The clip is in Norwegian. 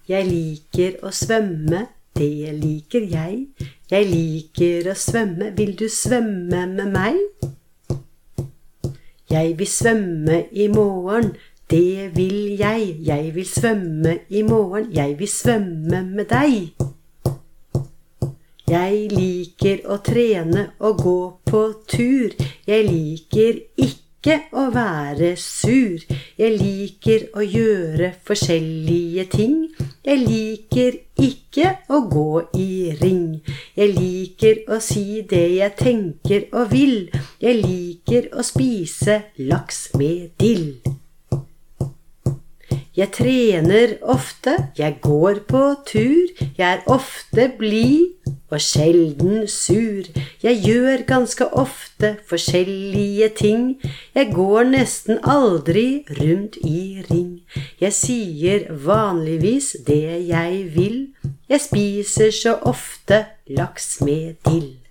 Jeg liker å svømme, det liker jeg. Jeg liker å svømme, vil du svømme med meg? Jeg vil svømme i morgen, det vil jeg. Jeg vil svømme i morgen, jeg vil svømme med deg. Jeg liker å trene og gå på tur. Jeg liker ikke å være sur. Jeg liker å gjøre forskjellige ting. Jeg liker ikke å gå i ring. Jeg liker å si det jeg tenker og vil. Jeg liker å spise laks med dill. Jeg trener ofte, jeg går på tur. Jeg ofte blid og sjelden sur. Jeg gjør ganske ofte forskjellige ting. Jeg går nesten aldri rundt i ring. Jeg sier vanligvis det jeg vil. Jeg spiser så ofte laks med dill.